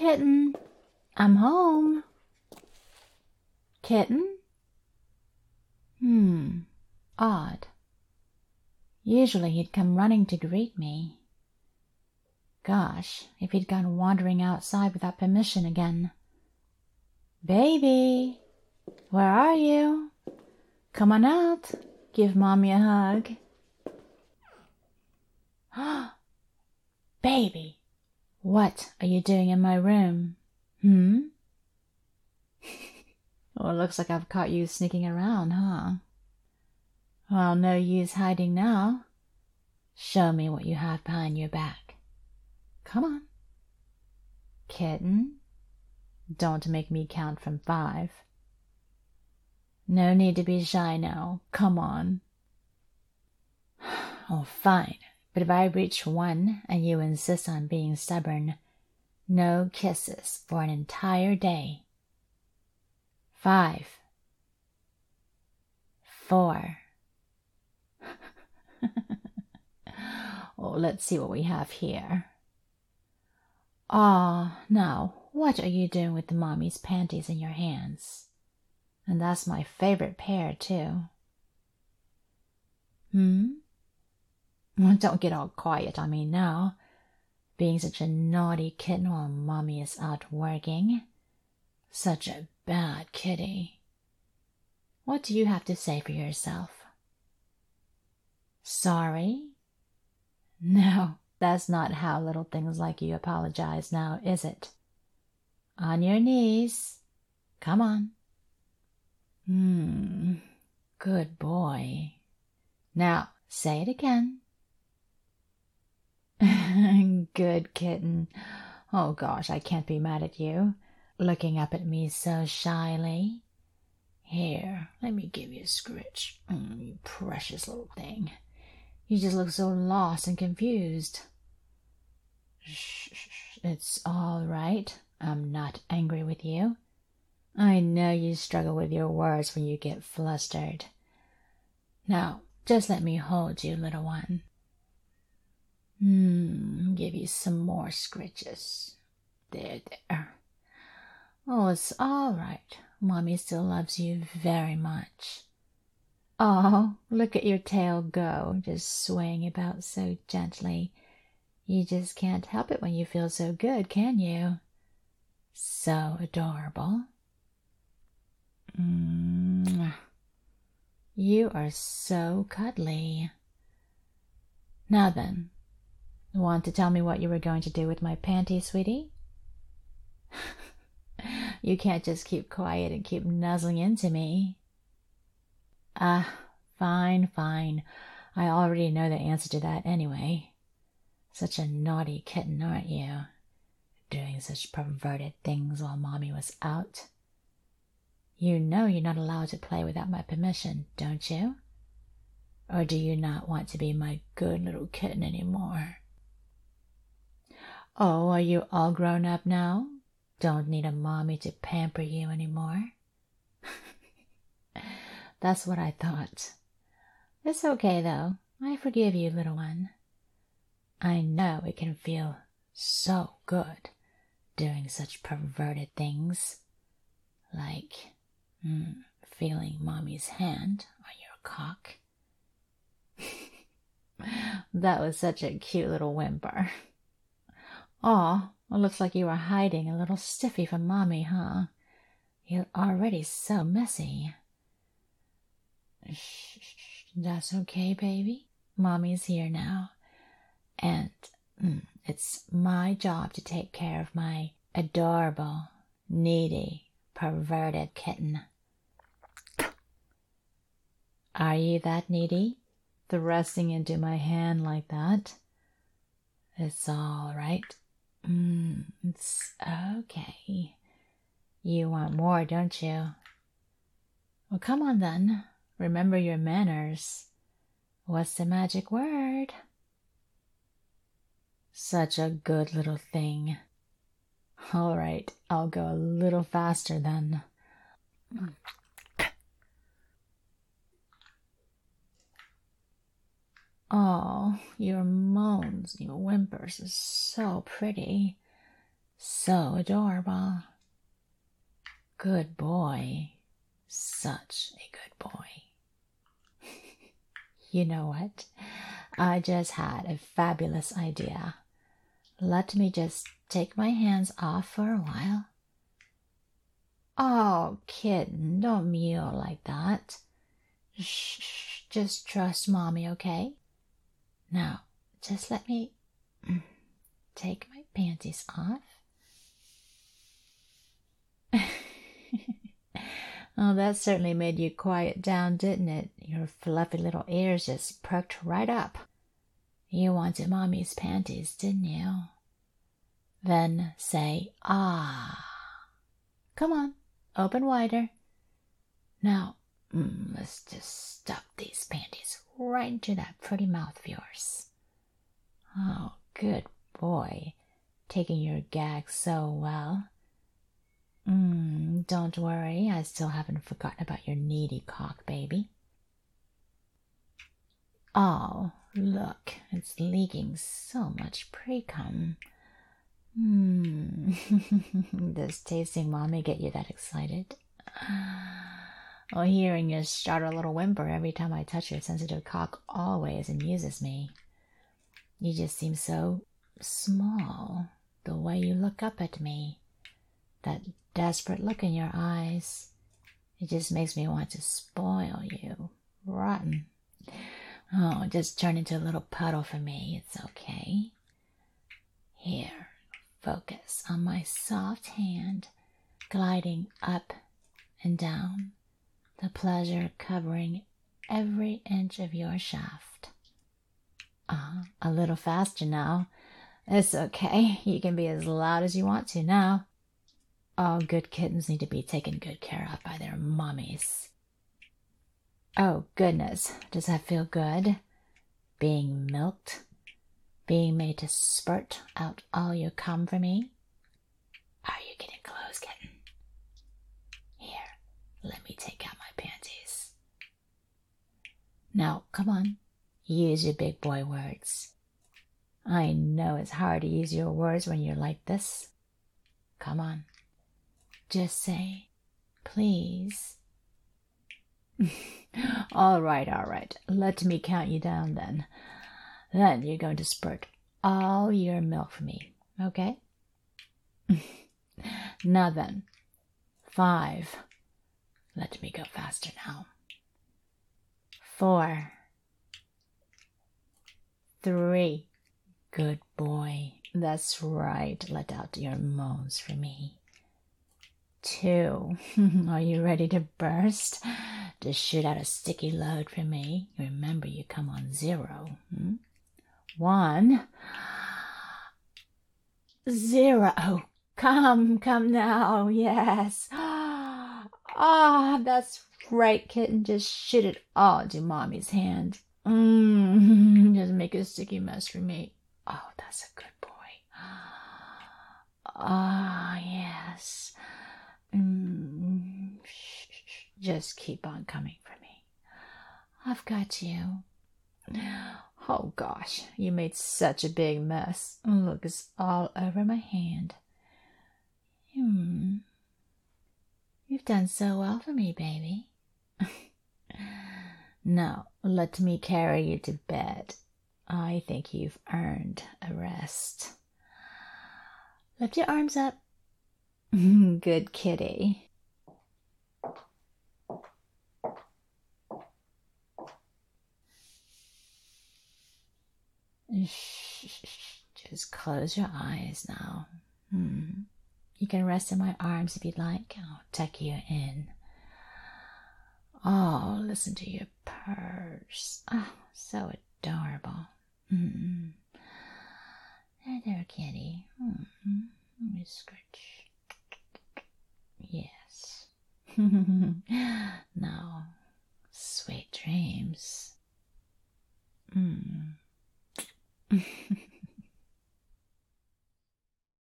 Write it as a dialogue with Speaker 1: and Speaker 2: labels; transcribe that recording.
Speaker 1: kitten. I'm home. Kitten? Odd. Usually he'd come running to greet me. Gosh, if he'd gone wandering outside without permission again. Baby, where are you? Come on out. Give Mommy a hug. Baby, what are you doing in my room? Well, it looks like I've caught you sneaking around, huh? Well, no use hiding now. Show me what you have behind your back. Come on. Kitten, don't make me count from 5. No need to be shy now. Come on. Oh, fine. But if I reach 1 and you insist on being stubborn, no kisses for an entire day. 5. 4. Oh, let's see what we have here. Now, what are you doing with the Mommy's panties in your hands? And that's my favorite pair, too. Well, don't get all quiet on me now, being such a naughty kitten while Mommy is out working. Such a bad kitty. What do you have to say for yourself? Sorry? No, that's not how little things like you apologize now, is it? On your knees. Come on. Good boy. Now, say it again. Good kitten. Oh gosh, I can't be mad at you, looking up at me so shyly. Here, let me give you a scritch. You precious little thing. You just look so lost and confused. Shh, it's all right. I'm not angry with you. I know you struggle with your words when you get flustered. Now, just let me hold you, little one. Give you some more scritches. There. Oh, it's all right. Mommy still loves you very much. Oh, look at your tail go, just swaying about so gently. You just can't help it when you feel so good, can you? So adorable. You are so cuddly. Now then, want to tell me what you were going to do with my panties, sweetie? You can't just keep quiet and keep nuzzling into me. Fine. I already know the answer to that anyway. Such a naughty kitten, aren't you? Doing such perverted things while Mommy was out. You know you're not allowed to play without my permission, don't you? Or do you not want to be my good little kitten anymore? Oh, are you all grown up now? Don't need a Mommy to pamper you anymore? That's what I thought. It's okay, though. I forgive you, little one. I know it can feel so good doing such perverted things, like feeling Mommy's hand on your cock. That was such a cute little whimper. Aw, it looks like you were hiding a little stiffy from Mommy, huh? You're already so messy. Shh, that's okay, baby. Mommy's here now, and it's my job to take care of my adorable, needy, perverted kitten. Are you that needy? Thrusting into my hand like that? It's all right. It's okay. You want more, don't you? Well, come on then. Remember your manners. What's the magic word? Such a good little thing. All right, I'll go a little faster then. Oh, your moans, your whimpers are so pretty. So adorable. Good boy. Such a good boy. You know what? I just had a fabulous idea. Let me just take my hands off for a while. Oh, kitten, don't mew like that. Shh, just trust Mommy, okay? Now, just let me take my panties off. Oh, that certainly made you quiet down, didn't it? Your fluffy little ears just perked right up. You wanted Mommy's panties, didn't you? Then say, ah. Come on, open wider. Now, let's just stuff these panties right into that pretty mouth of yours. Oh, good boy, taking your gag so well. Don't worry, I still haven't forgotten about your needy cock, baby. Oh, look, it's leaking so much pre-cum. Does tasting Mommy get you that excited? Oh, hearing you start a little whimper every time I touch your sensitive cock always amuses me. You just seem so small, the way you look up at me. That desperate look in your eyes. It just makes me want to spoil you. Rotten. Oh, just turn into a little puddle for me. It's okay. Here, focus on my soft hand, gliding up and down, the pleasure covering every inch of your shaft. A little faster now. It's okay. You can be as loud as you want to now. All good kittens need to be taken good care of by their mommies. Oh, goodness, does that feel good? Being milked? Being made to spurt out all your cum for me? Are you getting close, kitten? Here, let me take out my panties. Now, come on, use your big boy words. I know it's hard to use your words when you're like this. Come on. Just say, please. All right. Let me count you down then. Then you're going to spurt all your milk for me, okay? Now then, 5. Let me go faster now. 4. 3. Good boy. That's right. Let out your moans for me. 2. Are you ready to burst? To shoot out a sticky load for me? Remember, you come on 0. 1. 0. Come now. Yes. That's right, kitten. Just shoot it all into Mommy's hand. Just make a sticky mess for me. Oh, that's a good boy. Yes. Just keep on coming for me. I've got you. Oh, gosh, you made such a big mess. Look, it's all over my hand. You've done so well for me, baby. Now, let me carry you to bed. I think you've earned a rest. Lift your arms up. Good kitty. Just close your eyes now. You can rest in my arms if you'd like. I'll tuck you in. Oh, listen to your purrs. Oh, so adorable. There, kitty. Let me scratch. Yes. Now, sweet dreams.